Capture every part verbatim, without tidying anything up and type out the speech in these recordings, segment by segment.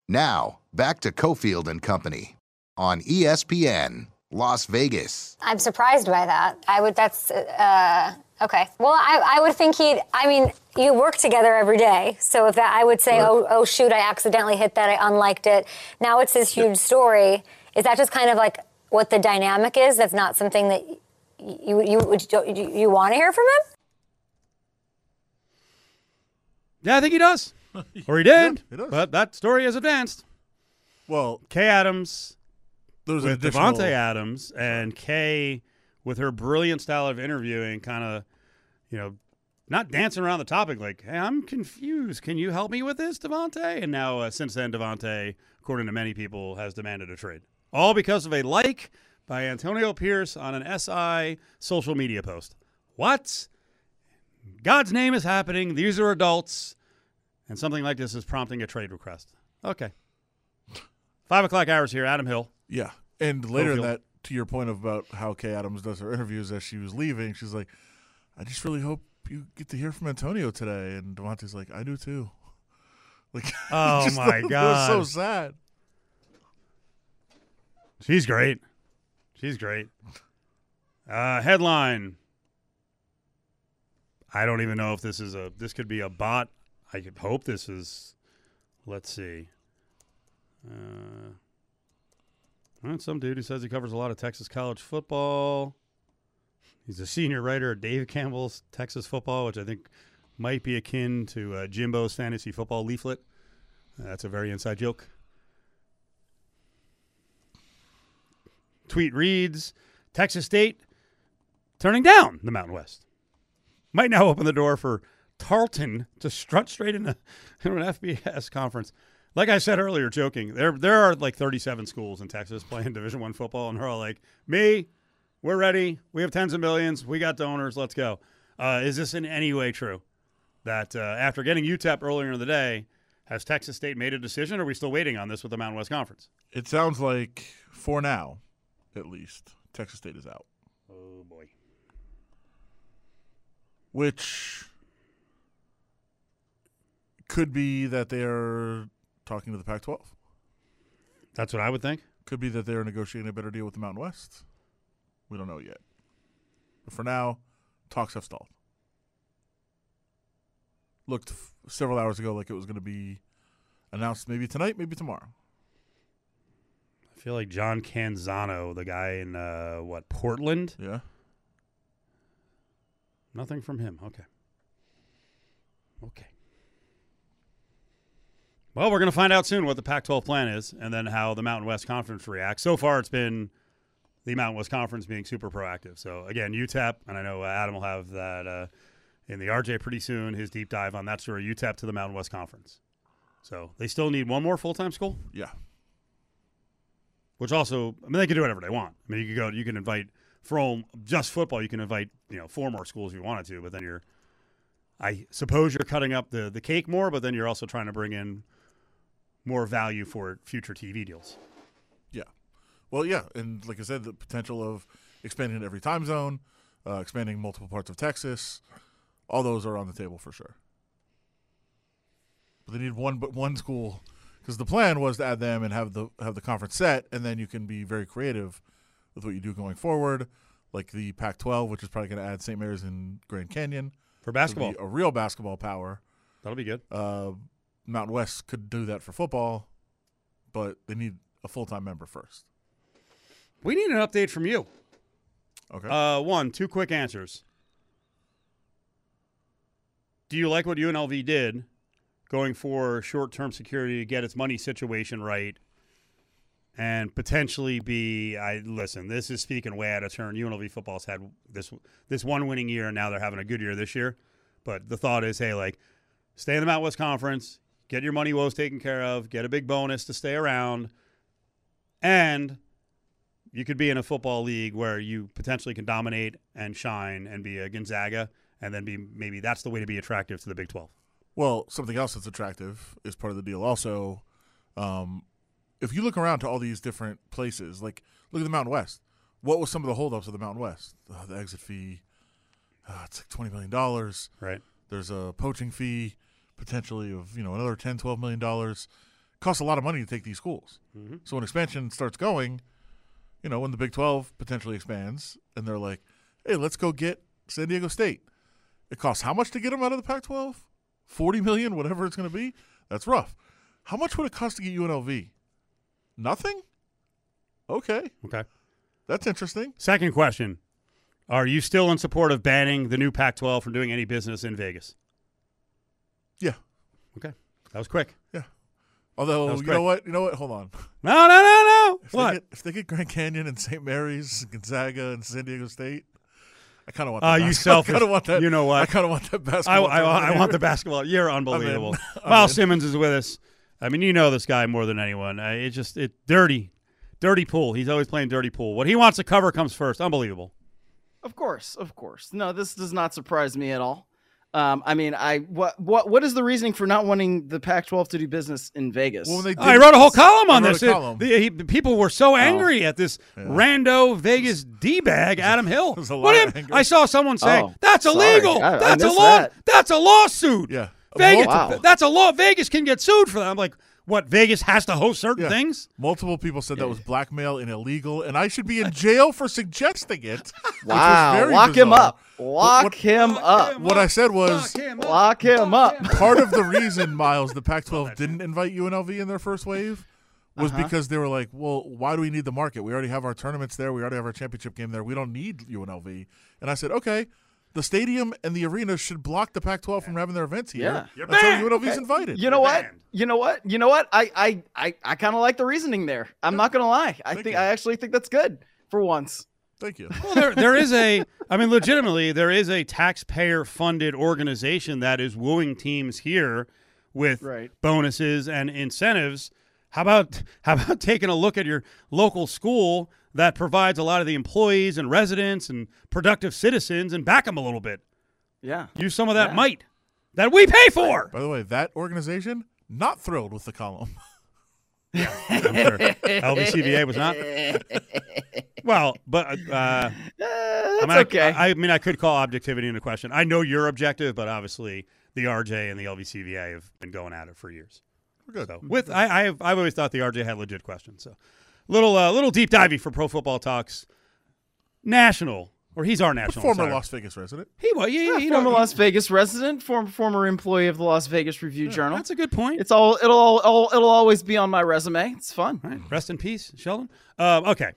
Now, back to Cofield and Company on E S P N Las Vegas. I'm surprised by that. I would, that's, uh, okay. Well, I, I would think he'd, I mean, you work together every day. So if that, I would say, Right. oh, oh, shoot, I accidentally hit that, I unliked it. Now it's this huge story. Is that just kind of like what the dynamic is? That's not something that you, you, you, you, you want to hear from him? Yeah, I think he does. Or he did. Yeah, he does. But that story has advanced. Well, Kay Adams there's an with additional. Devontae Adams and Kay with her brilliant style of interviewing, kind of, you know, not dancing around the topic like, hey, I'm confused. Can you help me with this, Devontae? And now, uh, since then, Devontae, according to many people, has demanded a trade. All because of a like by Antonio Pierce on an S I social media post. What? God's name is happening. These are adults. And something like this is prompting a trade request. Okay. Five o'clock hours here. Adam Hill. Yeah. And later in Cofield. that, to your point about how Kay Adams does her interviews as she was leaving, she's like, I just really hope you get to hear from Antonio today. And Devontae's like, I do too. Like, Oh, just my It was God. so sad. She's great. She's great. Uh, headline. I don't even know if this is a, this could be a bot. I could hope this is, let's see. Uh, well, some dude who says he covers a lot of Texas college football. He's a senior writer at Dave Campbell's Texas Football, which I think might be akin to uh, Jimbo's fantasy football leaflet. Uh, that's a very inside joke. Tweet reads, Texas State turning down the Mountain West. Might now open the door for Tarleton to strut straight into, into an F B S conference. Like I said earlier, joking, there there are like thirty-seven schools in Texas playing Division One football, and they're all like, me, we're ready. We have tens of millions. We got donors. Let's go. Uh, is this in any way true that uh, after getting U T E P earlier in the day, has Texas State made a decision, or are we still waiting on this with the Mountain West Conference? It sounds like, for now, at least, Texas State is out. Oh, boy. Which could be that they're talking to the Pac twelve. That's what I would think. Could be that they're negotiating a better deal with the Mountain West. We don't know yet. But for now, talks have stalled. Looked f- several hours ago like it was going to be announced maybe tonight, maybe tomorrow. I feel like John Canzano, the guy in, uh, what, Portland? Yeah. Nothing from him. Okay. Okay. Well, we're going to find out soon what the Pac twelve plan is and then how the Mountain West Conference reacts. So far, it's been the Mountain West Conference being super proactive. So, again, U T E P, and I know uh, Adam will have that uh, in the R J pretty soon, his deep dive on that story, U T E P to the Mountain West Conference. So, they still need one more full-time school? Yeah. Which also, I mean, they can do whatever they want. I mean, you can go, you can invite, from just football, you can invite, you know, four more schools if you wanted to, but then you're, I suppose you're cutting up the, the cake more, but then you're also trying to bring in more value for future T V deals. Yeah. Well, yeah. And like I said, the potential of expanding in every time zone, uh, expanding multiple parts of Texas, all those are on the table for sure. But they need one, but one school, because the plan was to add them and have the have the conference set, and then you can be very creative with what you do going forward, like the Pac twelve, which is probably going to add Saint Mary's and Grand Canyon For basketball. to be a real basketball power. That'll be good. Uh, Mountain West could do that for football, but they need a full-time member first. We need an update from you. Okay. Uh, one, two quick answers. Do you like what U N L V did going for short-term security to get its money situation right and potentially be, I listen, this is speaking way out of turn. U N L V football's had this this one winning year, and now they're having a good year this year. But the thought is, hey, like, stay in the Mountain West Conference, get your money woes taken care of, get a big bonus to stay around, and you could be in a football league where you potentially can dominate and shine and be a Gonzaga, and then be maybe that's the way to be attractive to the Big twelve. Well, something else that's attractive is part of the deal also. Um, if you look around to all these different places, like look at the Mountain West. What was some of the holdups of the Mountain West? Uh, the exit fee, uh, it's like twenty million dollars. Right. There's a poaching fee potentially of, you know, another ten, twelve million dollars. It costs a lot of money to take these schools. Mm-hmm. So when expansion starts going, you know, when the Big twelve potentially expands and they're like, hey, let's go get San Diego State. It costs how much to get them out of the Pac twelve? forty million dollars, whatever it's going to be? That's rough. How much would it cost to get U N L V? Nothing? Okay. Okay. That's interesting. Second question. Are you still in support of banning the new Pac twelve from doing any business in Vegas? Yeah. Okay. That was quick. Yeah. Although, you quick. know what? You know what? Hold on. No, no, no, no. If What? They get, if they get Grand Canyon and Saint Mary's, and Gonzaga, and San Diego State, I kind of want that. Uh, you selfish. I kind of want that. You know what? I kind of want that I, basketball. I, I want the basketball. You're unbelievable. I'm in. Miles I'm in. Simmons is with us. I mean, you know this guy more than anyone. Uh, It's just it dirty. Dirty pool. He's always playing dirty pool. What he wants to cover comes first. Unbelievable. Of course, of course. No, this does not surprise me at all. Um, I mean, I what what what is the reasoning for not wanting the Pac twelve to do business in Vegas? Well, when they I did- wrote a whole column I on wrote this. a It- column. the- he- people were so angry at this Yeah. rando Vegas d-bag, Adam Hill. There's a lot What of him- anger. I saw someone say, Oh, that's sorry. illegal. I- I that's a missed law. that. That's a lawsuit. Yeah. Vegas, Wow. that's a law. Vegas can get sued for that. I'm like, what? Vegas has to host certain Yeah. things? Multiple people said that was blackmail and illegal, and I should be in jail for suggesting it. which was Wow, very lock him bizarre. up. Lock what- him up. him What I said was Lock him up. Lock him up. part of the reason, Miles, the Pac twelve didn't invite U N L V in their first wave was Uh-huh. because they were like, well, why do we need the market? We already have our tournaments there. We already have our championship game there. We don't need U N L V. And I said, okay, the stadium and the arena should block the Pac twelve from having their events Yeah. here You're until banned. U N L V's invited. You know what? banned. You know what? You know what? I I I, I kind of like the reasoning there. I'm not gonna lie. I Thank think you. I actually think that's good for once. Thank you. Well, there, there is a, I mean, legitimately, there is a taxpayer-funded organization that is wooing teams here with Right. bonuses and incentives. How about how about taking a look at your local school that provides a lot of the employees and residents and productive citizens and back them a little bit? Yeah. Use some of that Yeah. might that we pay for. By the way, that organization, not thrilled with the column. I'm sure. L V C V A was not. Well, but uh, Uh, I that's mean, okay. I, I mean, I could call objectivity into question. I know you're objective, but obviously the R J and the L V C V A have been going at it for years. We're good. So with I, I've I've always thought the R J had legit questions. So little uh, little deep divey for Pro Football Talks National, or he's our national. Former sorry. Las Vegas resident. He was. He, Yeah, he former don't- Las Vegas resident, former former employee of the Las Vegas Review Journal. That's a good point. It's all it'll all it'll, it'll always be on my resume. It's fun. All right. Rest in peace, Sheldon. Um, okay.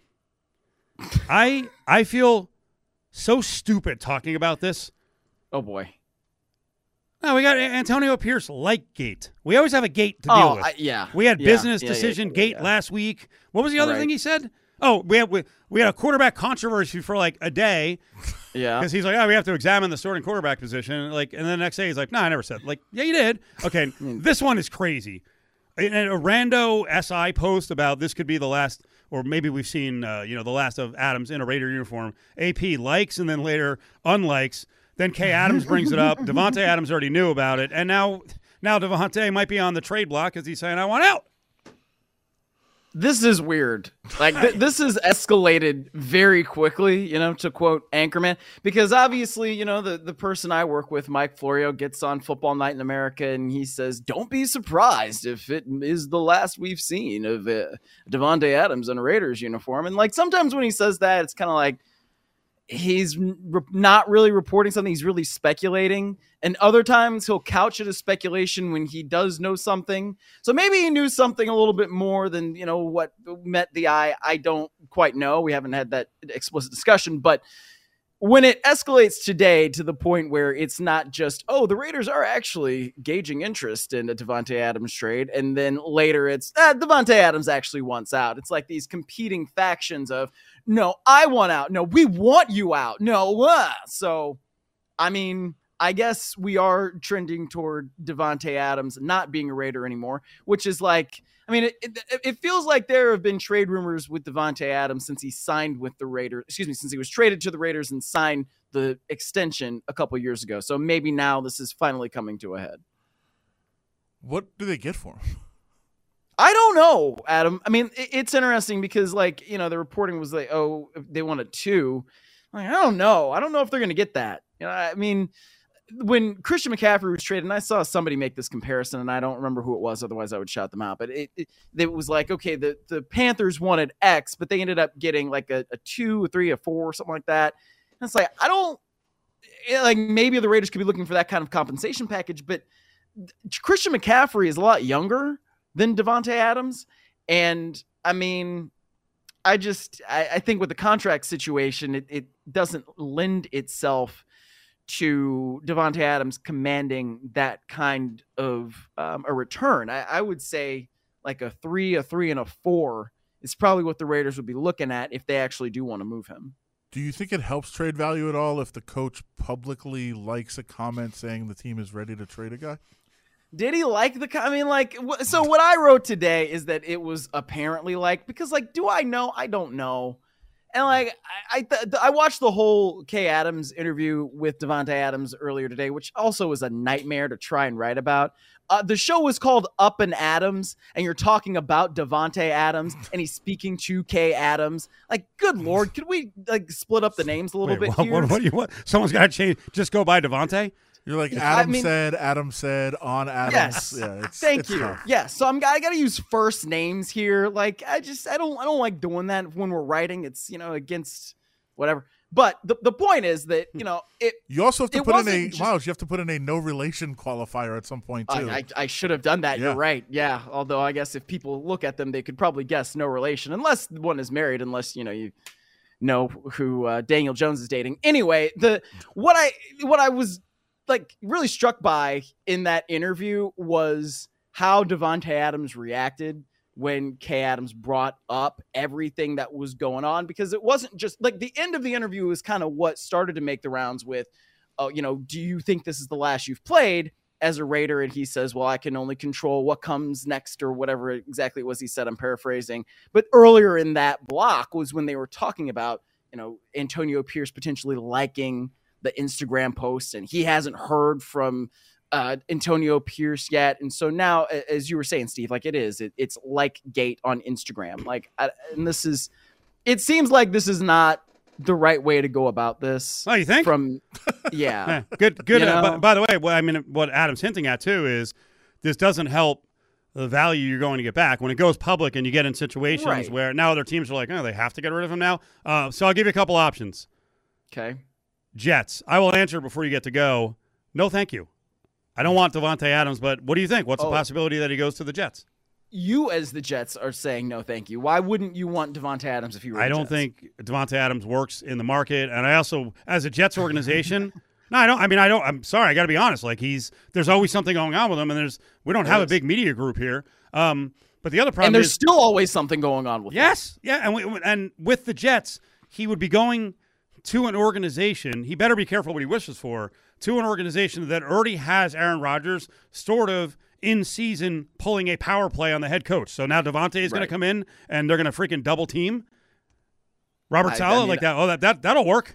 I I feel so stupid talking about this. Oh boy. No, we got Antonio Pierce like gate. We always have a gate to deal Oh with. I, yeah. We had Yeah, business yeah, yeah, decision yeah, gate yeah. last week. What was the other Right. thing he said? Oh, we had we, we had a quarterback controversy for like a day Yeah. because he's like, oh, we have to examine the starting quarterback position. Like, and then the next day he's like, no, I never said. Like, yeah, you did. Okay, this one is crazy. And a rando S I post about this could be the last, or maybe we've seen, uh, you know, the last of Adams in a Raider uniform. A P likes and then later unlikes. Then Kay Adams brings it up. Devontae Adams already knew about it, and now now Devontae might be on the trade block because he's saying, I want out. This is weird. Like th- this has escalated very quickly, you know, to quote Anchorman, because obviously, you know, the, the person I work with, Mike Florio, gets on Football Night in America and he says, don't be surprised if it is the last we've seen of uh, Devontae Adams in a Raiders uniform. And like sometimes when he says that, it's kind of like he's re- not really reporting something, he's really speculating. And other times he'll couch it as speculation when he does know something. So maybe he knew something a little bit more than, you know, what met the eye. I don't quite know. We haven't had that explicit discussion, but when it escalates today to the point where it's not just, oh, the Raiders are actually gauging interest in a Devontae Adams trade, and then later it's, ah, Devontae Adams actually wants out. It's like these competing factions of, no, I want out. No, we want you out. No, uh. So, I mean, I guess we are trending toward Devontae Adams not being a Raider anymore, which is like, I mean, it, it, it feels like there have been trade rumors with Devontae Adams since he signed with the Raiders, excuse me, since he was traded to the Raiders and signed the extension a couple years ago. So maybe now this is finally coming to a head. What do they get for him? I don't know, Adam. I mean, it, it's interesting because, like, you know, the reporting was like, oh, they wanted two. Like, I don't know. I don't know if they're going to get that. You know, I mean, when Christian McCaffrey was traded, and I saw somebody make this comparison, and I don't remember who it was, otherwise I would shout them out. But it, it, it was like, okay, the, the Panthers wanted X, but they ended up getting like a, a two, a three, a four, or something like that. And it's like, I don't like maybe the Raiders could be looking for that kind of compensation package, but Christian McCaffrey is a lot younger than Davante Adams. And I mean, I just, I, I think with the contract situation, it, it doesn't lend itself to Davante Adams commanding that kind of um, a return. I, I would say like a three, a three, and a four is probably what the Raiders would be looking at if they actually do want to move him. Do you think it helps trade value at all if the coach publicly likes a comment saying the team is ready to trade a guy? Did he like the, I mean, like, so what I wrote today is that it was apparently like, because like, do I know? I don't know. And like, I I, th- I watched the whole Kay Adams interview with Davante Adams earlier today, which also was a nightmare to try and write about. Uh, the show was called Up and Adams, and you're talking about Davante Adams, and he's speaking to Kay Adams. Like, good Lord, could we like split up the names a little Wait, bit what, here? What, what do you want? Someone's got to change. Just go by Davante. You're like, I Adam mean- said, Adam said, on Adams. Yes. Yeah, it's, Thank it's you. tough. Yeah, so I'm I got to use first names here. Like I just I don't I don't like doing that when we're writing. It's, you know, against whatever. But the, the point is that, you know, it You also have to It put in a, wasn't just- Miles, you have to put in a no relation qualifier at some point, too. I, I, I should have done that. Yeah. You're right. Yeah. Although I guess if people look at them, they could probably guess no relation, unless one is married, unless, you know, you know who uh, Daniel Jones is dating. Anyway, the what I what I was like really struck by in that interview was how Davante Adams reacted when Kay Adams brought up everything that was going on, because it wasn't just like the end of the interview was kind of what started to make the rounds with, oh, you know, do you think this is the last you've played as a Raider? And he says, well, I can only control what comes next, or whatever exactly it was he said. I'm paraphrasing. But earlier in that block was when they were talking about, you know, Antonio Pierce potentially liking the Instagram post, and he hasn't heard from uh, Antonio Pierce yet. And so now, as you were saying, Steve, like it is, it, it's like Gate on Instagram. Like, I, and this is, it seems like this is not the right way to go about this. Oh, you think? From, yeah. Yeah, good, good. You Uh, know? by, by the way, what I mean, what Adam's hinting at too is this doesn't help the value you're going to get back when it goes public and you get in situations Right. where now other teams are like, oh, they have to get rid of him now. Uh, so I'll give you a couple options. Okay. Jets. I will answer before you get to go. No, thank you. I don't want Davante Adams, but what do you think? What's Oh. the possibility that he goes to the Jets? You, as the Jets, are saying no, thank you. Why wouldn't you want Davante Adams if you were? I the don't Jets? think Davante Adams works in the market, and I also, as a Jets organization, no, I don't. I mean, I don't. I'm sorry, I got to be honest. Like he's, there's always something going on with him, and there's we don't There have a is. big media group here. Um, but the other problem And there's is, still always something going on with him. yes, yeah, and we, and with the Jets, he would be going to an organization. He better be careful what he wishes for. To an organization that already has Aaron Rodgers sort of in season pulling a power play on the head coach. So now Davante is going Right. to come in and they're going to freaking double team Robert I- I Saleh mean, like that. Oh, that that that'll work.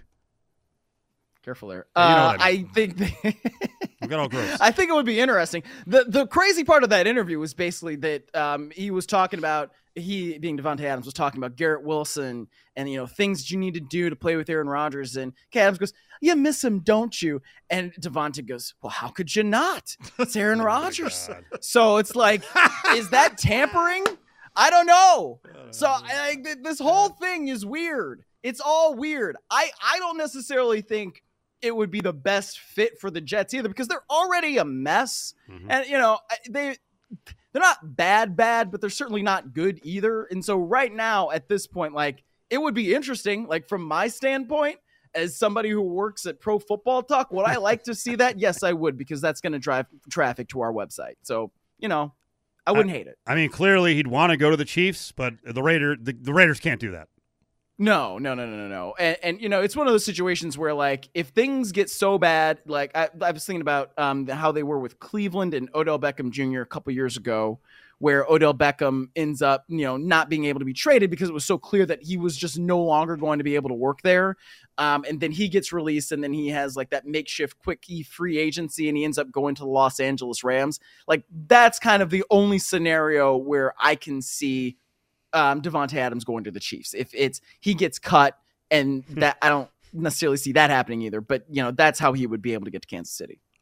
Careful there. Yeah, you know Uh, what I I think. We got all gross. I think it would be interesting. The the crazy part of that interview was basically that um, he was talking about, he being Davante Adams was talking about Garrett Wilson and, you know, things that you need to do to play with Aaron Rodgers. And Kay Adams goes, you miss him, don't you? And Davante goes, well, how could you not? It's Aaron Rodgers. So it's like, is that tampering? I don't know. So I, th- this whole thing is weird. It's all weird. I, I don't necessarily think it would be the best fit for the Jets either, because they're already a mess. Mhm. And, you know, they, they're not bad, bad, but they're certainly not good either. And so right now at this point, like, it would be interesting, like from my standpoint, as somebody who works at Pro Football Talk, would I like to see that? Yes, I would, because that's going to drive traffic to our website. So, you know, I wouldn't hate it. I mean, clearly he'd want to go to the Chiefs, but the Raider the, the Raiders can't do that. No, no, no, no, no, no. And, and, you know, it's one of those situations where, like, if things get so bad, like, I, I was thinking about um, how they were with Cleveland and Odell Beckham Junior a couple years ago, where Odell Beckham ends up, you know, not being able to be traded because it was so clear that he was just no longer going to be able to work there. Um, and then he gets released, and then he has, like, that makeshift quickie free agency, and he ends up going to the Los Angeles Rams. Like, that's kind of the only scenario where I can see Um, Davante Adams going to the Chiefs. If it's he gets cut, and that I don't necessarily see that happening either. But you know, that's how he would be able to get to Kansas City.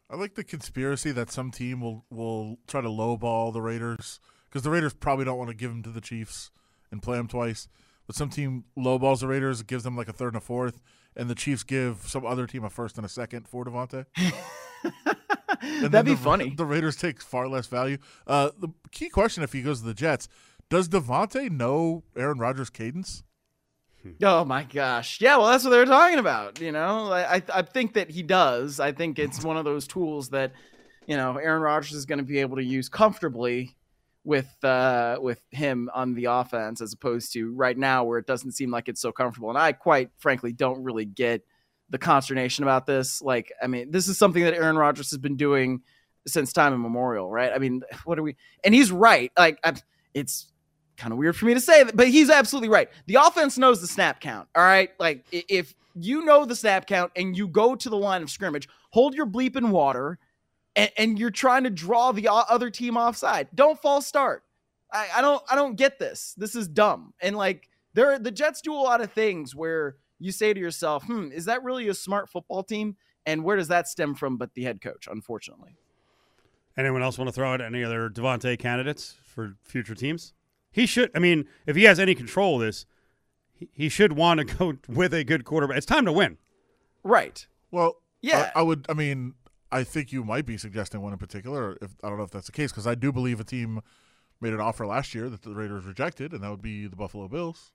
I like the conspiracy that some team will, will try to lowball the Raiders because the Raiders probably don't want to give them to the Chiefs and play them twice. But some team lowballs the Raiders, gives them like a third and a fourth, and the Chiefs give some other team a first and a second for Devontae. That'd be the, funny. The Raiders take far less value. Uh, the key question, if he goes to the Jets, does Devontae know Aaron Rodgers' cadence? Oh my gosh. Yeah, well, that's what they're talking about. You know, I, I think that he does. I think it's one of those tools that, you know, Aaron Rodgers is going to be able to use comfortably with, uh, with him on the offense, as opposed to right now where it doesn't seem like it's so comfortable. And I quite frankly don't really get the consternation about this. Like, I mean, this is something that Aaron Rodgers has been doing since time immemorial, right? I mean, what are we, and he's right. Like I'm, it's, kind of weird for me to say that, but he's absolutely right. The offense knows the snap count. All right. Like if you know the snap count and you go to the line of scrimmage, hold your bleeping water and, and you're trying to draw the other team offside. Don't false start. I, I don't, I don't get this. This is dumb. And like there, the Jets do a lot of things where you say to yourself, hmm, is that really a smart football team? And where does that stem from? But the head coach, unfortunately. Anyone else want to throw out any other Devontae candidates for future teams? He should, I mean, if he has any control of this, he, he should want to go with a good quarterback. It's time to win. Right. Well, yeah. I, I would, I mean, I think you might be suggesting one in particular. If I don't know if that's the case, because I do believe a team made an offer last year that the Raiders rejected, and that would be the Buffalo Bills.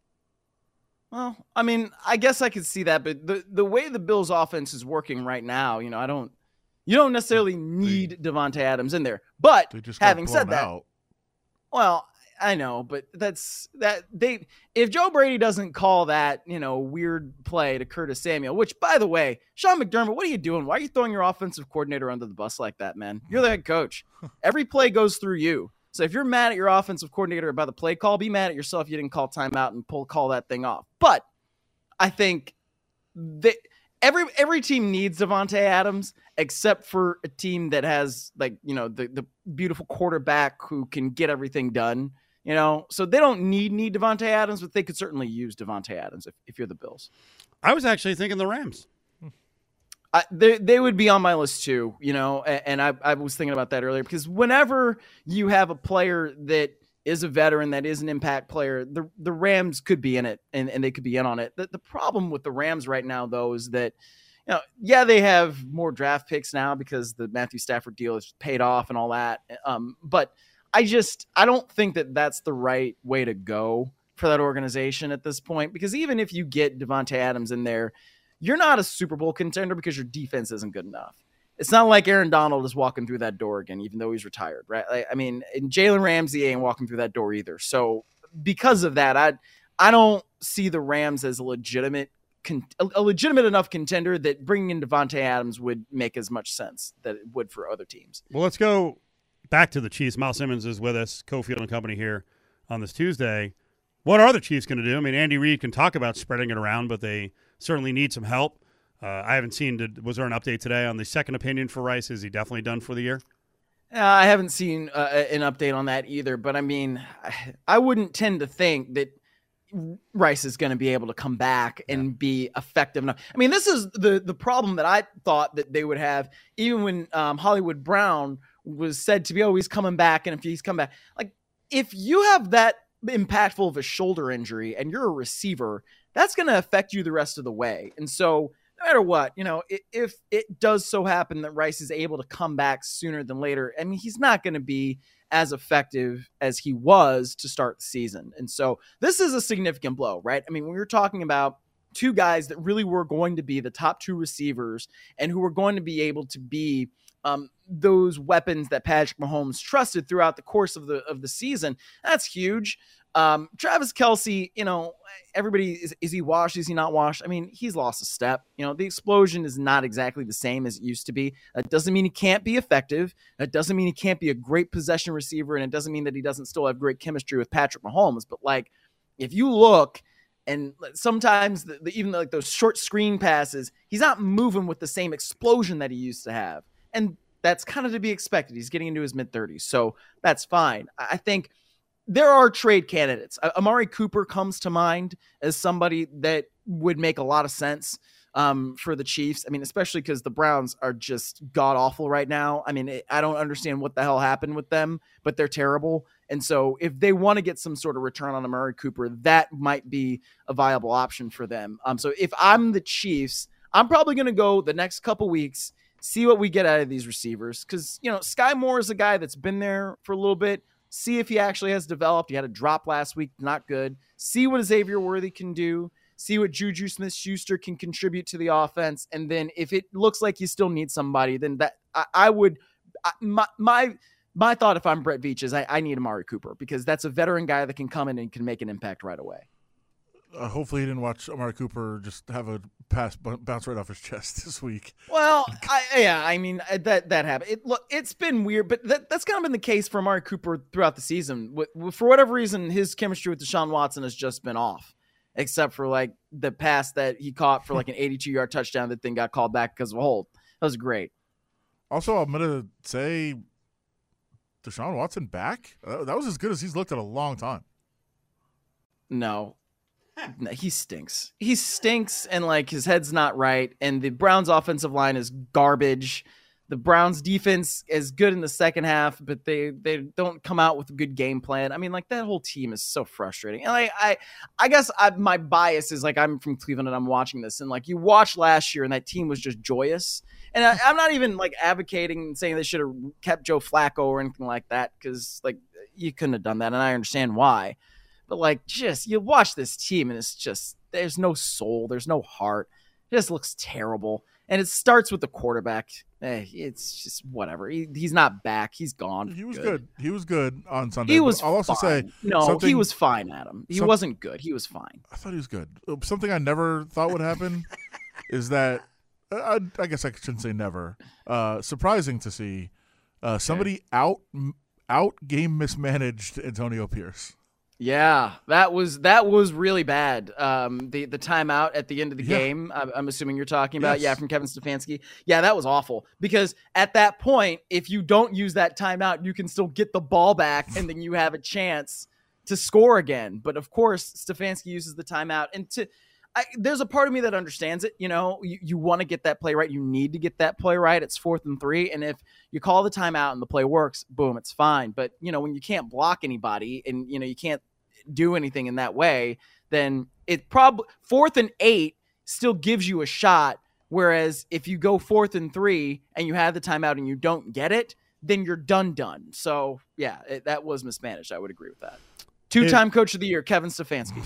Well, I mean, I guess I could see that, but the, the way the Bills offense is working right now, you know, I don't, you don't necessarily need they, Devontae Adams in there. But having said that, out. well, I know, but that's that they if Joe Brady doesn't call that, you know, weird play to Curtis Samuel, which by the way, Sean McDermott, what are you doing? Why are you throwing your offensive coordinator under the bus like that, man? You're the head coach. Every play goes through you. So if you're mad at your offensive coordinator about the play call, be mad at yourself you didn't call timeout and pull call that thing off. But I think that every every team needs Devontae Adams except for a team that has like, you know, the the beautiful quarterback who can get everything done. You know, so they don't need need Devontae Adams, but they could certainly use Devontae Adams if, if you're the Bills. I was actually thinking the Rams. I, they they would be on my list too, you know, and, and I, I was thinking about that earlier because whenever you have a player that is a veteran, that is an impact player, the the Rams could be in it and, and they could be in on it. The, the problem with the Rams right now, though, is that, you know, yeah, they have more draft picks now because the Matthew Stafford deal is paid off and all that. Um, but I just, I don't think that that's the right way to go for that organization at this point, because even if you get Devontae Adams in there, you're not a Super Bowl contender because your defense isn't good enough. It's not like Aaron Donald is walking through that door again, even though he's retired, right? I mean, and Jalen Ramsey ain't walking through that door either. So because of that, I, I don't see the Rams as a legitimate, a legitimate enough contender that bringing in Devontae Adams would make as much sense that it would for other teams. Well, let's go back to the Chiefs. Miles Simmons is with us, Cofield and Company here on this Tuesday. What are the Chiefs going to do? I mean, Andy Reid can talk about spreading it around, but they certainly need some help. Uh, I haven't seen, did, was there an update today on the second opinion for Rice? Is he definitely done for the year? Uh, I haven't seen uh, an update on that either, but I mean, I wouldn't tend to think that Rice is going to be able to come back and yeah. be effective enough. I mean, this is the, the problem that I thought that they would have, even when um, Hollywood Brown was said to be, oh, he's coming back, and if he's come back, like if you have that impactful of a shoulder injury and you're a receiver, that's going to affect you the rest of the way. And so no matter what, you know, if it does so happen that Rice is able to come back sooner than later, I mean, he's not going to be as effective as he was to start the season. And so this is a significant blow, right? I mean, when we're talking about two guys that really were going to be the top two receivers and who were going to be able to be um, those weapons that Patrick Mahomes trusted throughout the course of the of the season, that's huge. Um, Travis Kelce, you know, everybody, is, is he washed? Is he not washed? I mean, he's lost a step. You know, the explosion is not exactly the same as it used to be. That doesn't mean he can't be effective. That doesn't mean he can't be a great possession receiver. And it doesn't mean that he doesn't still have great chemistry with Patrick Mahomes. But like, if you look, and sometimes the, the, even like those short screen passes, he's not moving with the same explosion that he used to have. And that's kind of to be expected. He's getting into his mid thirties. So that's fine. I think there are trade candidates. Amari Cooper comes to mind as somebody that would make a lot of sense um, for the Chiefs. I mean, especially because the Browns are just god awful right now. I mean, it, I don't understand what the hell happened with them, but they're terrible. And so if they want to get some sort of return on Amari Cooper, that might be a viable option for them. Um, so if I'm the Chiefs, I'm probably going to go the next couple weeks, see what we get out of these receivers. Because, you know, Sky Moore is a guy that's been there for a little bit. See if he actually has developed. He had a drop last week, not good. See what Xavier Worthy can do. See what Juju Smith-Schuster can contribute to the offense. And then if it looks like you still need somebody, then that I, I would I, my my my thought if I'm Brett Veach is I, I need Amari Cooper, because that's a veteran guy that can come in and can make an impact right away. Uh, hopefully he didn't watch Amari Cooper just have a pass b- bounce right off his chest this week. Well, I, yeah, I mean, that that happened. It, look, it's been weird, but that, that's kind of been the case for Amari Cooper throughout the season. W- for whatever reason, his chemistry with Deshaun Watson has just been off, except for like the pass that he caught for like an eighty-two-yard touchdown that then got called back because of a hold. That was great. Also, I'm going to say Deshaun Watson back? Uh, that was as good as he's looked in a long time. No. No, he stinks. He stinks, and like his head's not right. And the Browns' offensive line is garbage. The Browns' defense is good in the second half, but they they don't come out with a good game plan. I mean, like that whole team is so frustrating. And like I, I guess I, my bias is like I'm from Cleveland and I'm watching this, and like you watched last year, and that team was just joyous. And I, I'm not even like advocating and saying they should have kept Joe Flacco or anything like that, because like you couldn't have done that, and I understand why. But, like, just you watch this team, and it's just there's no soul. There's no heart. It just looks terrible. And it starts with the quarterback. Eh, it's just whatever. He, he's not back. He's gone. He was good. good. He was good on Sunday. He was I'll also fine. say no, he was fine, Adam. He some, wasn't good. He was fine. I thought he was good. Something I never thought would happen is that I, I guess I shouldn't say never. Uh, surprising to see uh, somebody okay. out out game mismanaged Antonio Pierce. Yeah, that was that was really bad. Um, the the timeout at the end of the yeah. game, I'm, I'm assuming you're talking about, yes. yeah, from Kevin Stefanski. Yeah, that was awful, because at that point, if you don't use that timeout, you can still get the ball back, and then you have a chance to score again. But of course, Stefanski uses the timeout, and to I, there's a part of me that understands it. You know, you, you want to get that play right. You need to get that play right. It's fourth and three. And if you call the timeout and the play works, boom, it's fine. But, you know, when you can't block anybody and, you know, you can't do anything in that way, then it probably fourth and eight still gives you a shot. Whereas if you go fourth and three and you have the timeout and you don't get it, then you're done, done. So, yeah, it, that was mismanaged. I would agree with that. Two-time it, coach of the year, Kevin Stefanski.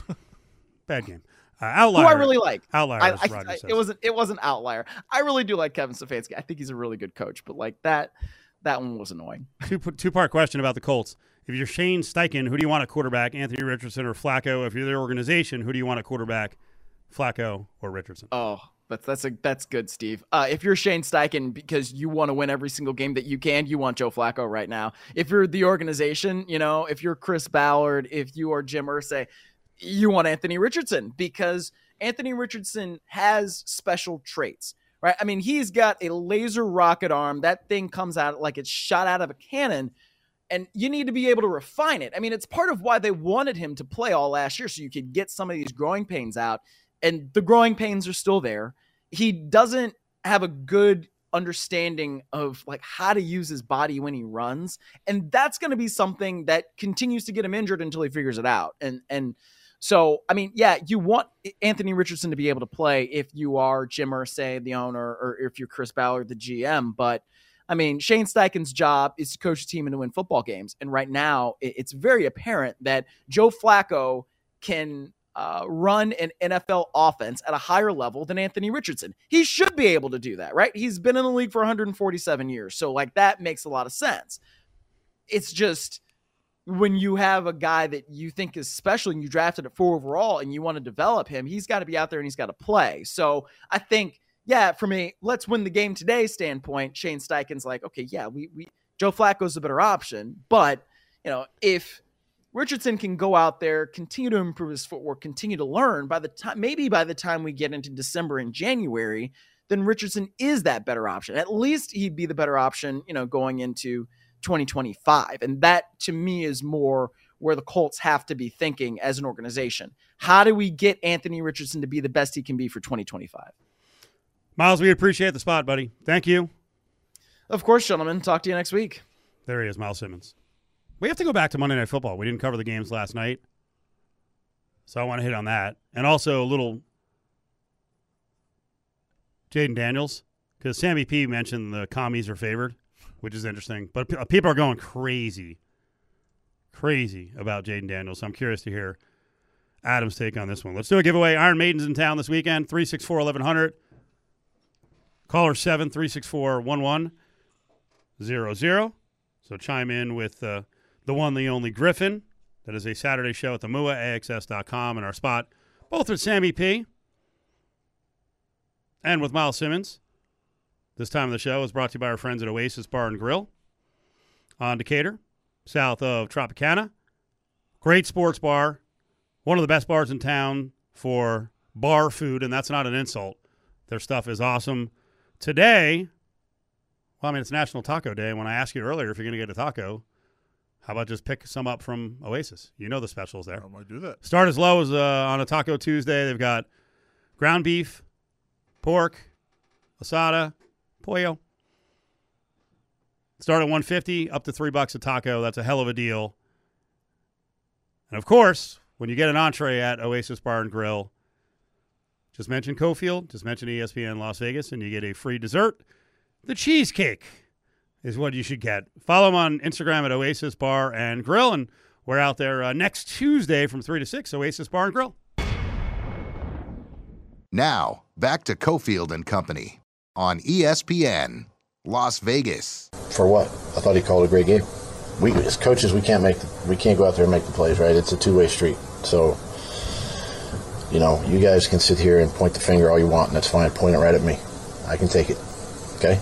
Bad game. Uh, outlier. Who I really like. Outlier. I, I, I, it wasn't. It wasn't outlier. I really do like Kevin Stefanski. I think he's a really good coach. But like that, that one was annoying. Two two part question about the Colts. If you're Shane Steichen, who do you want at quarterback? Anthony Richardson or Flacco? If you're their organization, who do you want at quarterback? Flacco or Richardson? Oh, that's that's a that's good, Steve. Uh, if you're Shane Steichen because you want to win every single game that you can, you want Joe Flacco right now. If you're the organization, you know, if you're Chris Ballard, if you are Jim Irsay, you want Anthony Richardson, because Anthony Richardson has special traits, right? I mean, he's got a laser rocket arm. That thing comes out like it's shot out of a cannon, and you need to be able to refine it. I mean, it's part of why they wanted him to play all last year, so you could get some of these growing pains out, and the growing pains are still there. He doesn't have a good understanding of like how to use his body when he runs, and that's going to be something that continues to get him injured until he figures it out. And and So, I mean, yeah, you want Anthony Richardson to be able to play if you are Jim Irsay, the owner, or if you're Chris Ballard, the G M. But, I mean, Shane Steichen's job is to coach a team and to win football games. And right now, it's very apparent that Joe Flacco can uh, run an N F L offense at a higher level than Anthony Richardson. He should be able to do that, right? He's been in the league for one hundred forty-seven years. So, like, that makes a lot of sense. It's just, when you have a guy that you think is special and you drafted at four overall and you want to develop him, he's got to be out there and he's got to play. So I think, yeah, from a let's win the game today standpoint, Shane Steichen's like, okay, yeah, we, we Joe Flacco's a better option. But, you know, if Richardson can go out there, continue to improve his footwork, continue to learn, by the time, maybe by the time we get into December and January, then Richardson is that better option. At least he'd be the better option, you know, going into twenty twenty-five. And that to me is more where the Colts have to be thinking as an organization. How do we get Anthony Richardson to be the best he can be for twenty twenty-five? Miles, we appreciate the spot, buddy. Thank you. Of course, gentlemen. Talk to you next week. There he is, Miles Simmons. We have to go back to Monday Night Football. We didn't cover the games last night, so I want to hit on that. And also a little Jaden Daniels, because Sammy P mentioned the commies are favored, which is interesting. But p- people are going crazy, crazy about Jaden Daniels. So I'm curious to hear Adam's take on this one. Let's do a giveaway. Iron Maiden's in town this weekend, three six four, eleven hundred. Caller seven three six four, one one zero zero. So chime in with uh, the one, the only Griffin. That is a Saturday show at the M U A, A X S dot com, and our spot, both with Sammy P and with Miles Simmons. This time of the show is brought to you by our friends at Oasis Bar and Grill on Decatur, south of Tropicana. Great sports bar. One of the best bars in town for bar food, and that's not an insult. Their stuff is awesome. Today, well, I mean, it's National Taco Day, and when I asked you earlier if you're going to get a taco, how about just pick some up from Oasis? You know the specials there. I might do that. Start as low as uh, on a Taco Tuesday. They've got ground beef, pork, asada, pollo. Start at one fifty, up to three bucks a taco. That's a hell of a deal. And of course, when you get an entree at Oasis Bar and Grill, just mention Cofield, just mention E S P N Las Vegas, and you get a free dessert. The cheesecake is what you should get. Follow them on Instagram at Oasis Bar and Grill, and we're out there uh, next Tuesday from three to six, Oasis Bar and Grill. Now, back to Cofield and Company on E S P N Las Vegas. For what? I thought he called a great game. We as coaches, we can't make the, we can't go out there and make the plays, right? It's a two-way street. So, you know, you guys can sit here and point the finger all you want, and that's fine. Point it right at me. I can take it. Okay?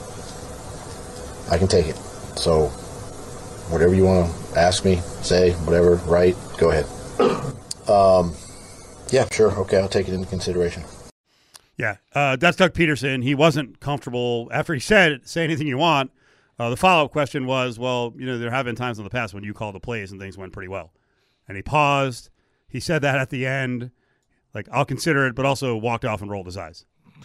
I can take it. So, whatever you want to ask me, say, whatever, write, go ahead. Um, yeah, sure. Okay, I'll take it into consideration. Yeah, uh, that's Doug Peterson. He wasn't comfortable after he said, say anything you want. Uh, the follow-up question was, well, you know, there have been times in the past when you called the plays and things went pretty well. And he paused. He said that at the end, like, I'll consider it, but also walked off and rolled his eyes.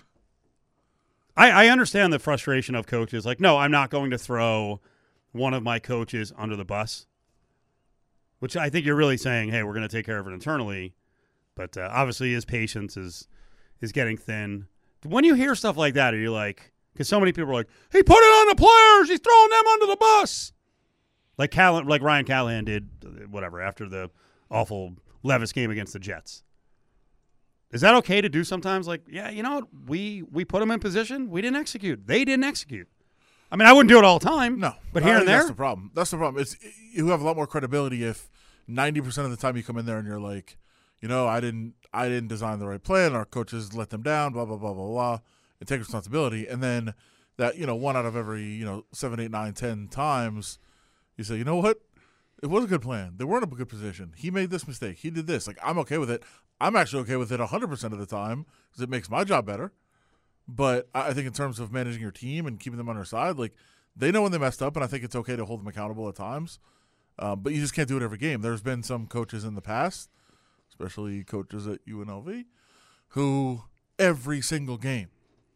I, I understand the frustration of coaches. Like, no, I'm not going to throw one of my coaches under the bus, which I think you're really saying, hey, we're going to take care of it internally. But uh, obviously his patience is is getting thin. When you hear stuff like that, are you like, because so many people are like, he put it on the players, he's throwing them under the bus. Like Call- like Ryan Callahan did, whatever, after the awful Levis game against the Jets. Is that okay to do sometimes? Like, yeah, you know what? We, we put them in position. We didn't execute. They didn't execute. I mean, I wouldn't do it all the time. No. But here I and think there. That's the problem. That's the problem. It's You have a lot more credibility if ninety percent of the time you come in there and you're like, you know, I didn't I didn't design the right plan. Our coaches let them down, blah, blah, blah, blah, blah, and take responsibility. And then that, you know, one out of every, you know, seven, eight, nine, ten times, you say, you know what? It was a good plan. They weren't in a good position. He made this mistake. He did this. Like, I'm okay with it. I'm actually okay with it one hundred percent of the time because it makes my job better. But I think in terms of managing your team and keeping them on their side, like, they know when they messed up, and I think it's okay to hold them accountable at times. Um, but you just can't do it every game. There's been some coaches in the past, especially coaches at U N L V, who every single game,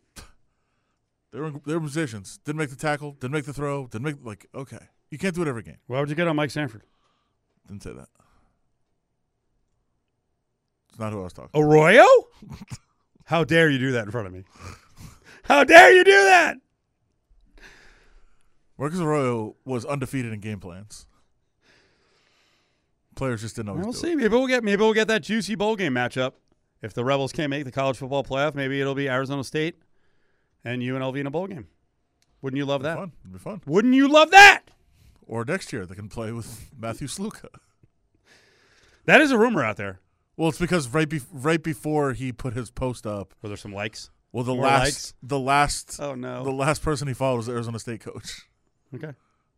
they were in, they were in positions, didn't make the tackle, didn't make the throw, didn't make, like, okay. You can't do it every game. Why would you get on Mike Sanford? Didn't say that. It's not who I was talking. Arroyo? How dare you do that in front of me? How dare you do that? Marcus Arroyo was undefeated in game plans. Players just didn't always We'll do see. it. Maybe we'll get maybe we'll get that juicy bowl game matchup. If the Rebels can't make the college football playoff, maybe it'll be Arizona State and U N L V in a bowl game. Wouldn't you love It'd that? be fun. It'd be fun. Wouldn't you love that? Or next year they can play with Matthew Sluka. That is a rumor out there. Well, it's because right be- right before he put his post up, Were there some likes? well, the More last likes? the last Oh no. the last person he followed was the Arizona State coach. Okay. It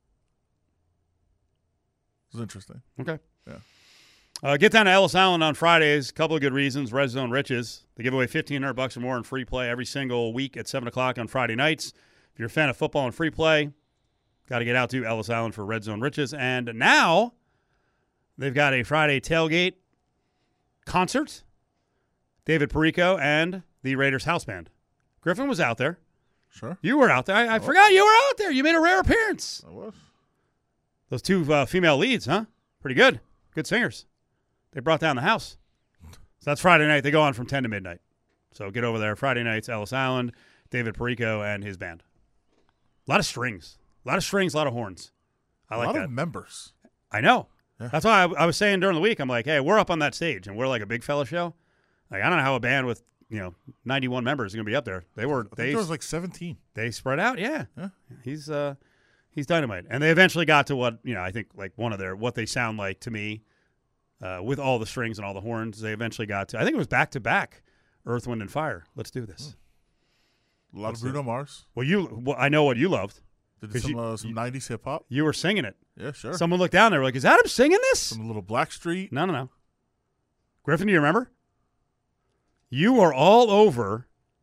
was interesting. Okay. Yeah. Uh, get down to Ellis Island on Fridays. A couple of good reasons. Red Zone Riches. They give away fifteen hundred bucks or more in free play every single week at seven o'clock on Friday nights. If you're a fan of football and free play, got to get out to Ellis Island for Red Zone Riches. And now they've got a Friday tailgate concert. David Perico and the Raiders House Band Griffin was out there. Sure. You were out there. I, I forgot you were out there. You made a rare appearance. I was. Those two uh, female leads, huh? Pretty good. Good singers. They brought down the house. So that's Friday night. They go on from ten to midnight. So get over there. Friday nights, Ellis Island, David Perico, and his band. A lot of strings. A lot of strings, a lot of horns. I like a lot that. of members. I know. Yeah. That's why I, I was saying during the week, I'm like, hey, we're up on that stage, and we're like a big fella show. Like, I don't know how a band with, you know, ninety-one members is going to be up there. They were, I think they, there was like seventeen. they spread out. Yeah. Yeah. He's, uh, he's dynamite. And they eventually got to what, you know, I think like one of their, what they sound like to me, uh, with all the strings and all the horns. They eventually got to, I think it was back to back, Earth, Wind, and Fire. Let's do this. A lot Let's of Bruno see. Mars. Well, you, well, I know what you loved. Did 'Cause some you- uh, some you- nineties hip hop. You were singing it. Yeah, sure. Someone looked down there, like, is Adam singing this? Some little Blackstreet. No, no, no. Griffin, do you remember? You are all over.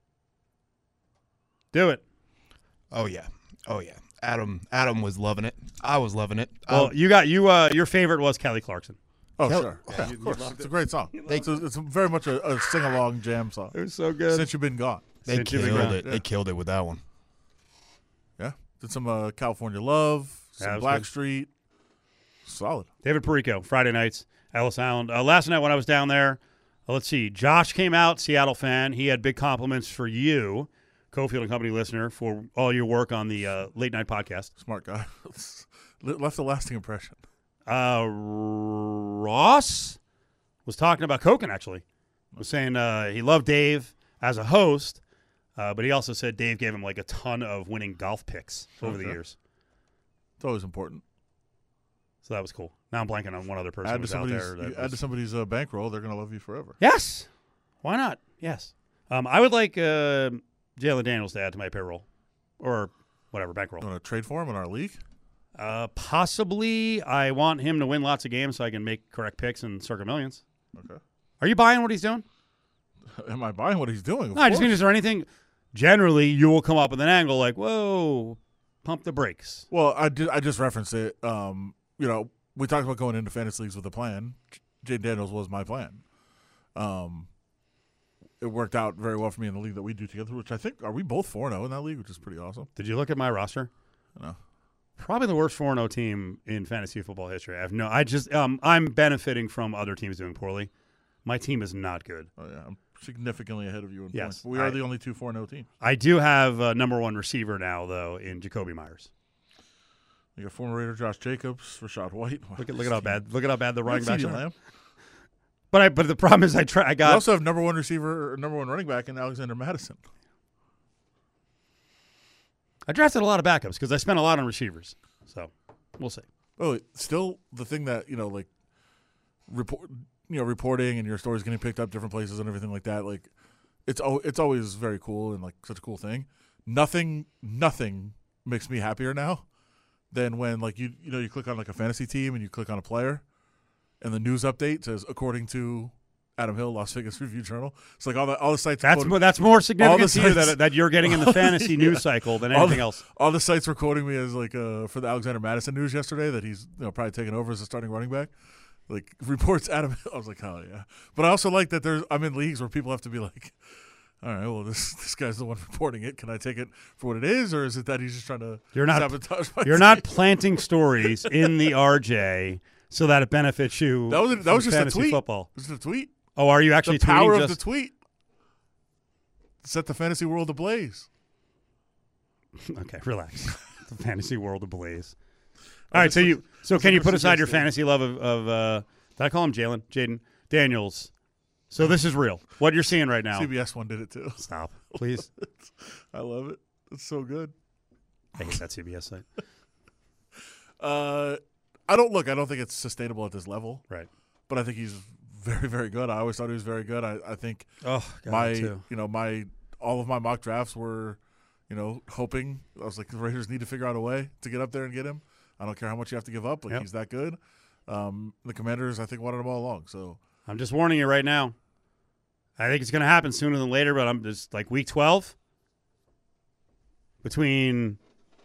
Do it. Oh yeah, oh yeah. Adam, Adam was loving it. I was loving it. Well, Um, you got you. Uh, your favorite was Kelly Clarkson. Oh, Kel- sure. Yeah, of course. It's a great song. It's, a, it's a very much a, a sing-along jam song. It was so good. Since You've Been Gone. they Since you've been killed gone. it. Yeah. They killed it with that one. Yeah. Did some uh, California Love, Yeah, some that was good. Blackstreet. Solid. David Perico, Friday nights, Ellis Island. Uh, last night when I was down there, uh, let's see, Josh came out, Seattle fan. He had big compliments for you, Cofield and Company listener, for all your work on the uh, late night podcast. Smart guy. Le- Left a lasting impression. Uh, Ross was talking about Koken, actually. Was saying uh, he loved Dave as a host, uh, but he also said Dave gave him like a ton of winning golf picks over the Okay. years. It's always important. So that was cool. Now I'm blanking on one other person Add who to was out somebody's, there. that you add was- to somebody's uh, bankroll, they're going to love you forever. Yes. Why not? Yes. Um, I would like uh, Jalen Daniels to add to my payroll or whatever, bankroll. You want to trade for him in our league? Uh, possibly I want him to win lots of games so I can make correct picks and circa millions. Okay. Are you buying what he's doing? Am I buying what he's doing? Of No, I just course. mean, is there anything? Generally, you will come up with an angle like, whoa, pump the brakes. Well, I, did, I just referenced it. Um, you know, we talked about going into fantasy leagues with a plan. J- Jaden Daniels was my plan. Um, it worked out very well for me in the league that we do together, which I think, are we both four and oh in that league, which is pretty awesome? Did you look at my roster? No. Probably the worst four and oh team in fantasy football history. I have no, I just, um, I'm benefiting from other teams doing poorly. My team is not good. Oh, yeah. I'm significantly ahead of you in Yes, points. We are I- the only two four and oh teams. I do have a number one receiver now, though, in Jacoby Myers. You got former Raider Josh Jacobs, Rashad White. Wow, Look at look this at how team. bad look at how bad the We running got backs CeeDee are. Lamb. But I but the problem is I try I We got also have number one receiver, or number one running back in Alexander Madison. I drafted a lot of backups because I spent a lot on receivers. So we'll see. Oh, still the thing that you know, like report, you know, reporting and your stories getting picked up different places and everything like that. Like, it's al- it's always very cool and like such a cool thing. Nothing, nothing makes me happier now than when like you you know you click on like a fantasy team and you click on a player, and the news update says according to Adam Hill, Las Vegas Review Journal. It's like all the all the sites. That's quoted- more, that's more significant to you sites- that, that you're getting in the fantasy Yeah. news cycle than all anything the, else. All the sites were quoting me as like uh, for the Alexander Madison news yesterday that he's you know probably taking over as a starting running back. Like reports Adam Hill. I was like, oh yeah. But I also like that there's I'm in leagues where people have to be like, all right, well this this guy's the one reporting it. Can I take it for what it is, or is it that he's just trying to You're not sabotage my you're team? not planting stories in the R J so that it benefits you. That was that from was just a fantasy tweet. Football. It was just a tweet. Oh, are you actually The power tweeting of just the tweet set the fantasy world ablaze. Okay, relax. The fantasy world ablaze. All right, so you so can you put aside your fantasy love of, of uh, did I call him Jalen? Jaden Daniels. So this is real. What you're seeing right now. C B S one did it too. Stop, please. I love it. It's so good. I hate that C B S site. Uh, I don't look. I don't think it's sustainable at this level. Right. But I think he's very, very good. I always thought he was very good. I, I think Oh, God, my, too. you know, my all of my mock drafts were, you know, hoping. I was like, the Raiders need to figure out a way to get up there and get him. I don't care how much you have to give up. Like Yep. he's that good. Um, the Commanders, I think, wanted him all along. So I'm just warning you right now. I think it's going to happen sooner than later, but I'm just like week twelve between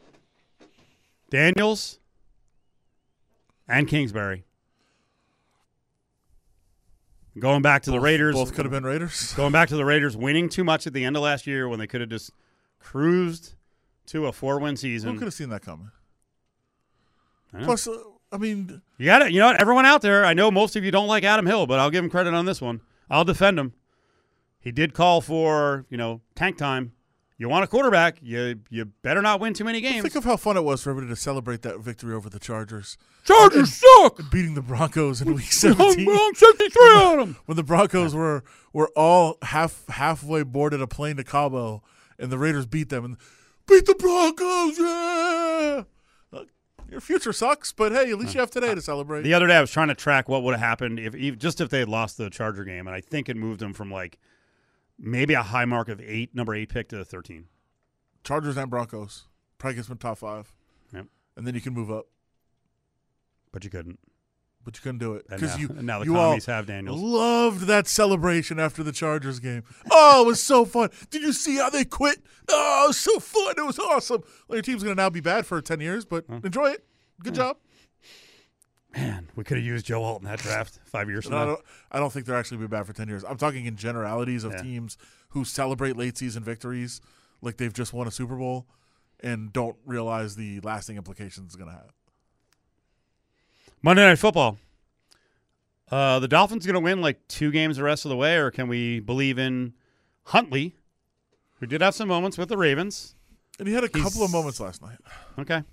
Daniels and Kingsbury. Going back to both, the Raiders. Both could have been Raiders. Going back to the Raiders winning too much at the end of last year when they could have just cruised to a four-win season. Who could have seen that coming? I know. Plus, uh, I mean, You got it. You know what? Everyone out there, I know most of you don't like Adam Hill, but I'll give him credit on this one. I'll defend him. He did call for, you know, tank time. You want a quarterback, you you better not win too many games. think of how fun it was for everybody to celebrate that victory over the Chargers. Chargers suck! And beating the Broncos in Week seventeen. I'm sixty-three on them. When the Broncos were were all half halfway boarded a plane to Cabo, and the Raiders beat them and beat the Broncos. Yeah, Look, your future sucks, but hey, at least you have today to celebrate. The other day, I was trying to track what would have happened if, if just if they had lost the Charger game, and I think it moved them from like maybe a high mark of eight, number eight pick to thirteen. Chargers and Broncos probably gets them top five. Yep. And then you can move up, But you couldn't. but you couldn't do it And because now, you and now the you all commies have Daniels. loved that celebration after the Chargers game. Oh, it was so fun. Did you see how they quit? Oh, it was so fun. It was awesome. Well, your team's going to now be bad for ten years, but Huh. enjoy it. Good job. Man, we could have used Joe Alt in that draft five years from No, I, now. don't, I don't think they're actually be bad for ten years. I'm talking in generalities of Yeah. teams who celebrate late season victories like they've just won a Super Bowl and don't realize the lasting implications it's going to have. Monday Night Football. Uh, the Dolphins going to win like two games the rest of the way, or can we believe in Huntley, who did have some moments with the Ravens? And he had a He's- couple of moments last night. Okay.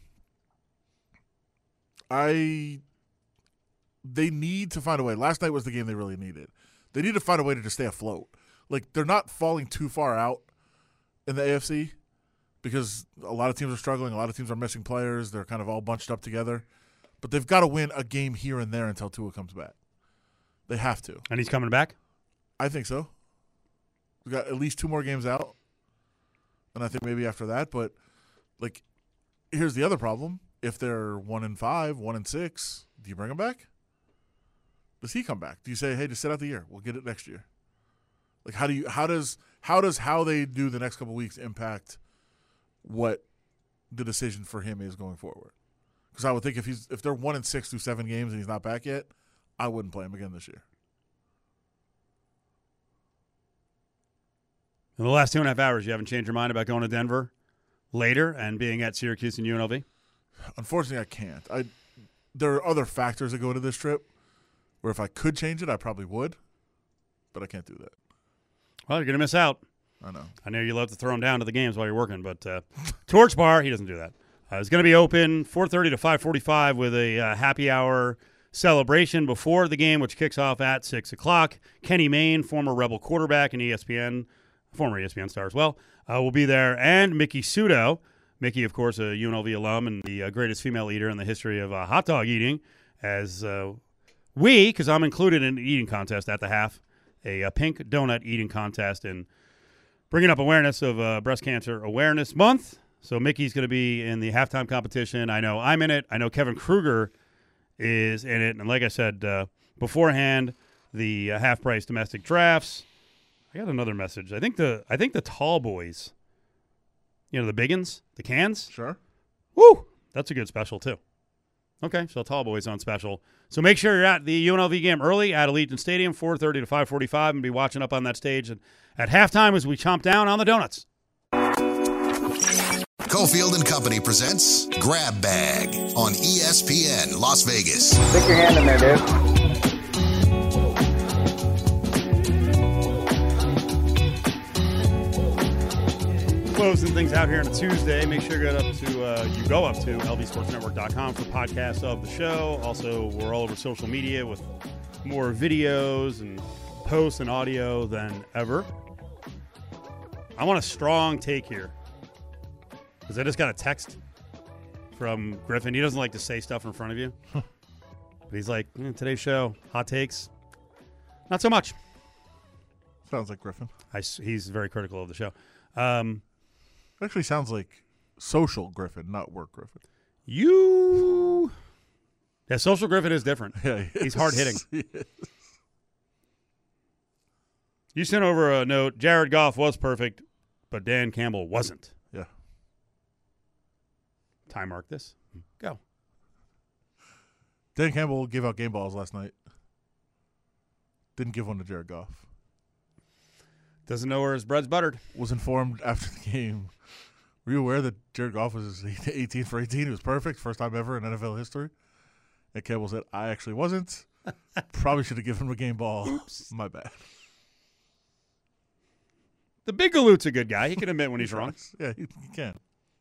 I they need to find a way. Last night was the game they really needed. They need to find a way to just stay afloat. Like, they're not falling too far out in the A F C because a lot of teams are struggling. A lot of teams are missing players. They're kind of all bunched up together. But they've got to win a game here and there until Tua comes back. They have to. And he's coming back? I think so. We've got at least two more games out. And I think maybe after that. But, like, here's the other problem. If they're one and five, one and six, do you bring him back? Does he come back? Do you say, hey, just sit out the year? We'll get it next year. Like, how do you? How does how does how they do the next couple of weeks impact what the decision for him is going forward? Because I would think if he's if they're one and six through seven games and he's not back yet, I wouldn't play him again this year. In the last two and a half hours, you haven't changed your mind about going to Denver later and being at Syracuse and U N L V? Unfortunately, I can't. I there are other factors that go into this trip where if I could change it, I probably would, but I can't do that. Well, you're going to miss out. I know. I know you love to throw him down to the games while you're working, but uh, Torch Bar, he doesn't do that. Uh, it's going to be open four thirty to five forty-five with a uh, happy hour celebration before the game, which kicks off at six o'clock. Kenny Mayne, former Rebel quarterback and E S P N, former E S P N star as well, uh, will be there. And Mickey Sudo. Mickey, of course, a U N L V alum and the uh, greatest female eater in the history of uh, hot dog eating, as uh, we, because I'm included in an eating contest at the half, a, a pink donut eating contest, and bringing up awareness of uh, Breast Cancer Awareness Month. So Mickey's going to be in the halftime competition. I know I'm in it. I know Kevin Kruger is in it. And like I said uh, beforehand, the uh, half-price domestic drafts. I got another message. I think the I think the tall boys, you know, the biggins, the cans. Sure. Woo! That's a good special, too. Okay, so tall boys on special. So make sure you're at the U N L V game early at Allegiant Stadium, four thirty to five forty-five, and be watching up on that stage at, at halftime as we chomp down on the donuts. Cofield and Company presents Grab Bag on E S P N Las Vegas. Stick your hand in there, dude. Closing things out here on a Tuesday. Make sure you go up to uh, you go up to L V Sports Network dot com for podcasts of the show. Also, we're all over social media with more videos and posts and audio than ever. I want a strong take here because I just got a text from Griffin. He doesn't like to say stuff in front of you, but he's like, eh, today's show, hot takes, not so much. Sounds like Griffin. I, he's very critical of the show. Um, Actually sounds like social Griffin, not work Griffin. You, yeah, social Griffin is different. Yeah, he He's is. hard hitting. He is. You sent over a note. Jared Goff was perfect, but Dan Campbell wasn't. Yeah. Time mark this. Go. Dan Campbell gave out game balls last night. Didn't give one to Jared Goff. Doesn't know where his bread's buttered. Was informed after the game. Were you aware that Jared Goff was eighteen for eighteen? He was perfect. First time ever in N F L history. And Campbell said, I actually wasn't. Probably should have given him a game ball. Oops. My bad. The big Galoot's a good guy. He can admit when he's wrong. Yeah, he, he can.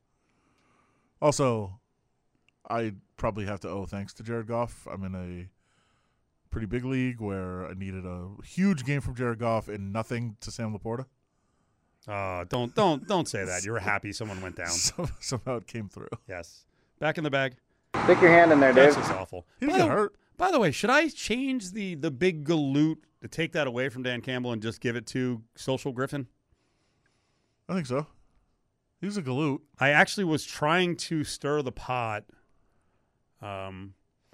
Also, I probably have to owe thanks to Jared Goff. I'm in a pretty big league where I needed a huge game from Jared Goff and nothing to Sam Laporta. Uh, don't don't don't say that. You were happy someone went down. So, somehow it came through. Yes. Back in the bag. Stick your hand in there, Dave. That's just awful. He didn't by get the, hurt. By the way, should I change the the big galoot to take that away from Dan Campbell and just give it to Social Griffin? I think so. He's a galoot. I actually was trying to stir the pot. Um,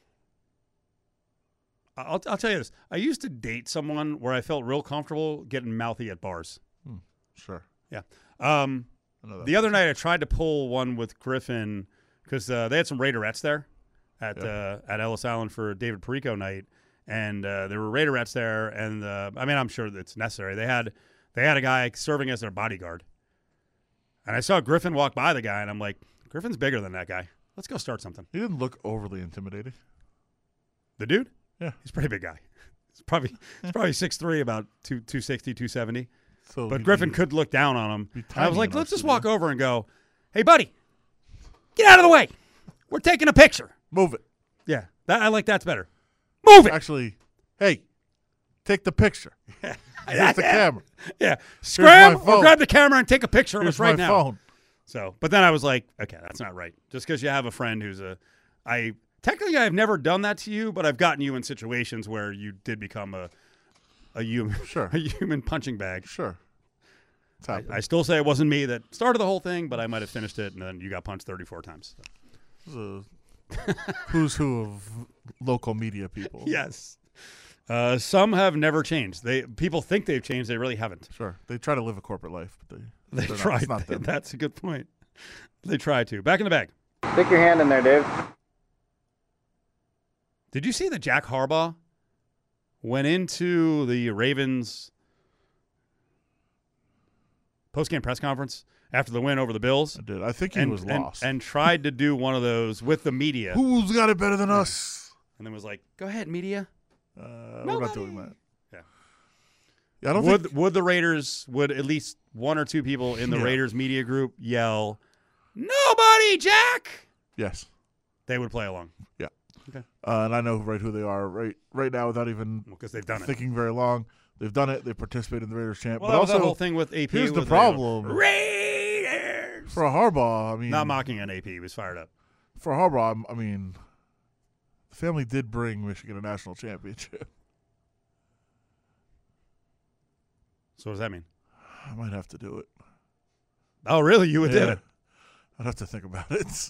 I'll I'll tell you this. I used to date someone where I felt real comfortable getting mouthy at bars. Hmm, sure. Yeah. Um, the other night I tried to pull one with Griffin because uh, they had some Raiderettes there at yeah. uh, at Ellis Island for David Perico night, and uh, there were Raiderettes there. And uh, I mean, I'm sure that's necessary. They had they had a guy serving as their bodyguard, and I saw Griffin walk by the guy, and I'm like, Griffin's bigger than that guy. Let's go start something. He didn't look overly intimidating. The dude? Yeah, he's a pretty big guy. He's probably he's probably six three, about two two sixty, two seventy. So but he, Griffin he, could look down on him. I was like, let's just studio. walk over and go, hey, buddy, get out of the way. We're taking a picture. Move it. Yeah, that, I like that's better. Move it. Actually, hey, take the picture. Here's the camera. Yeah, scram or grab the camera and take a picture Here's of us right my now. Phone. So, but then I was like, okay, that's not right. Just because you have a friend who's a, I technically I've never done that to you, but I've gotten you in situations where you did become a, a human, sure, a human punching bag. Sure. I, I still say it wasn't me that started the whole thing, but I might have finished it, and then you got punched thirty-four times. So. A who's who of local media people. Yes. Uh, some have never changed. They people think they've changed. They really haven't. Sure. They try to live a corporate life, but they, they try. Not, not That's a good point. They try to. Back in the bag. Stick your hand in there, Dave. Did you see that Jack Harbaugh went into the Ravens post-game press conference after the win over the Bills? I did. I think he and, was and, lost. And tried to do one of those with the media. Who's got it better than us? And then was like, go ahead, media. Uh, we're not doing that. Yeah. yeah I don't would, think... would the Raiders, would at least one or two people in the yeah. Raiders media group yell, nobody, Jack? Yes. They would play along. Yeah. Okay. Uh, and I know right who they are right right now without even because well, they've done thinking it. very long. They've done it. They've participated in the Raiders champ. Well, but that also, was the whole thing with A P. Here's the with problem. The Raiders. For Harbaugh, I mean. Not mocking an A P. He was fired up. For Harbaugh, I mean, the family did bring Michigan a national championship. So what does that mean? I might have to do it. Oh, really? You would yeah. do it? I'd have to think about it.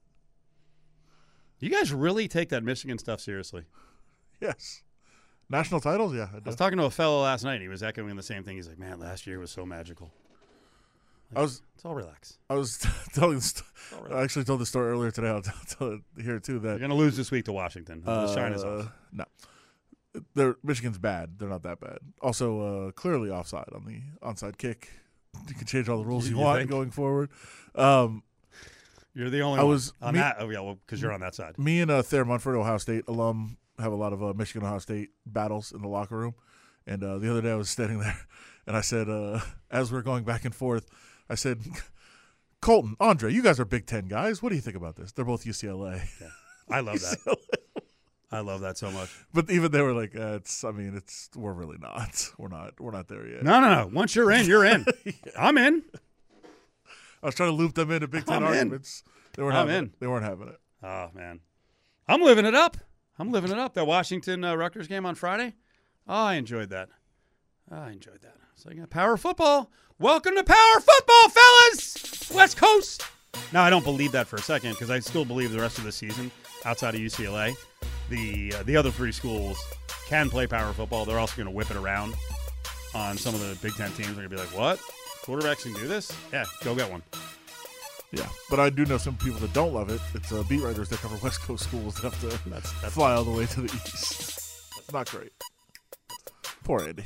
You guys really take that Michigan stuff seriously? Yes. National titles? Yeah. I, I was talking to a fellow last night. He was echoing the same thing. He's like, man, last year was so magical. Like, I was. It's all relax. I was telling. St- I actually told the story earlier today. I'll t- tell it here too. That you're going to lose this week to Washington. Uh, the shine is off. No, they're Michigan's bad. They're not that bad. Also, uh, clearly offside on the onside kick. You can change all the rules you, you want think? going forward. Um, you're the only I one was on me, that. Oh yeah, well, because you're on that side. Me and uh, Thayer Munford, Ohio State alum, have a lot of uh, Michigan Ohio State battles in the locker room. And uh, the other day I was standing there, and I said, uh, as we we're going back and forth, I said, Colton, Andre, you guys are Big Ten guys. What do you think about this? They're both U C L A. Yeah. I love that. I love that so much. But even they were like, uh, "It's. I mean, it's. We're really not. We're not. We're not there yet." No, no, no. Once you're in, you're in. yeah. I'm in. I was trying to loop them into Big Ten I'm arguments. In. They weren't I'm having in. it. They weren't having it. Oh man, I'm living it up. I'm living it up. That Washington uh, Rutgers game on Friday. Oh, I enjoyed that. Oh, I enjoyed that. It's like power football. Welcome to power football, fellas. West Coast. Now, I don't believe that for a second because I still believe the rest of the season, outside of U C L A, the uh, the other three schools can play power football. They're also going to whip it around on some of the Big Ten teams. They're going to be like, what? Quarterbacks can do this? Yeah, go get one. Yeah, but I do know some people that don't love it. It's uh, beat writers that cover West Coast schools that have to that's, that's fly all the way to the east. Not great. Poor Andy.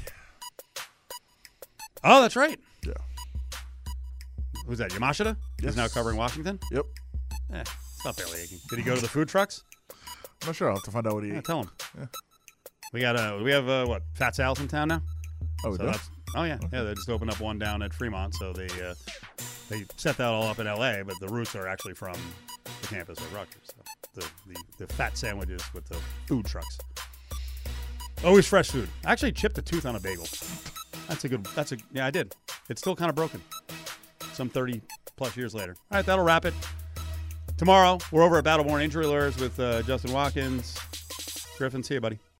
Oh, that's right. Yeah. Who's that? Yamashita? Yes. He's now covering Washington? Yep. Eh, it's not barely aching. Did he go to the food trucks? I'm not sure. I'll have to find out what he Yeah, ate. tell him. Yeah. We got uh, we have uh, what Fat Sal's in town now. Oh, we so do? that's, oh yeah, yeah. They just opened up one down at Fremont, so they uh, they set that all up in L A, but the roots are actually from the campus of Rutgers. So the, the the fat sandwiches with the food trucks. Always fresh food. I actually chipped a tooth on a bagel. That's a good. That's a yeah. I did. It's still kind of broken. Some thirty plus years later. All right, that'll wrap it. Tomorrow we're over at Battleborn Injury Lawyers with uh, Justin Watkins. Griffin, see you, buddy.